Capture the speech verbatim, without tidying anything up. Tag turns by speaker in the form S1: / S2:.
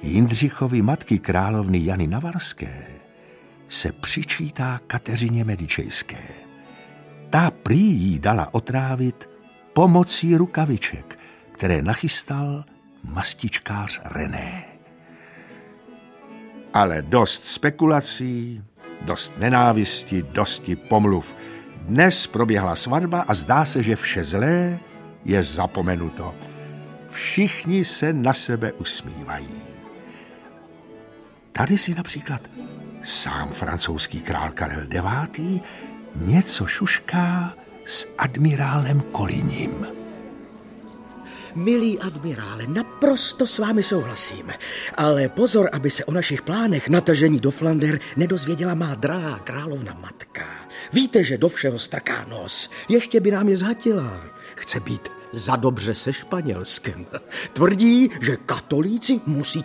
S1: Jindřichovi matky královny Jany Navarské se přičítá Kateřině Medičejské. Ta prý jí dala otrávit pomocí rukaviček, které nachystal mastičkář René. Ale dost spekulací, dost nenávisti, dosti pomluv. Dnes proběhla svatba a zdá se, že vše zlé je zapomenuto. Všichni se na sebe usmívají. Tady si například sám francouzský král Karel devátý něco šušká s admirálem Colignym.
S2: Milý admirále, naprosto s vámi souhlasím. Ale pozor, aby se o našich plánech natažení do Flander nedozvěděla má drahá královna matka. Víte, že do všeho strká nos. Ještě by nám je zhatila. Chce být za dobře se Španělskem. Tvrdí, že katolíci musí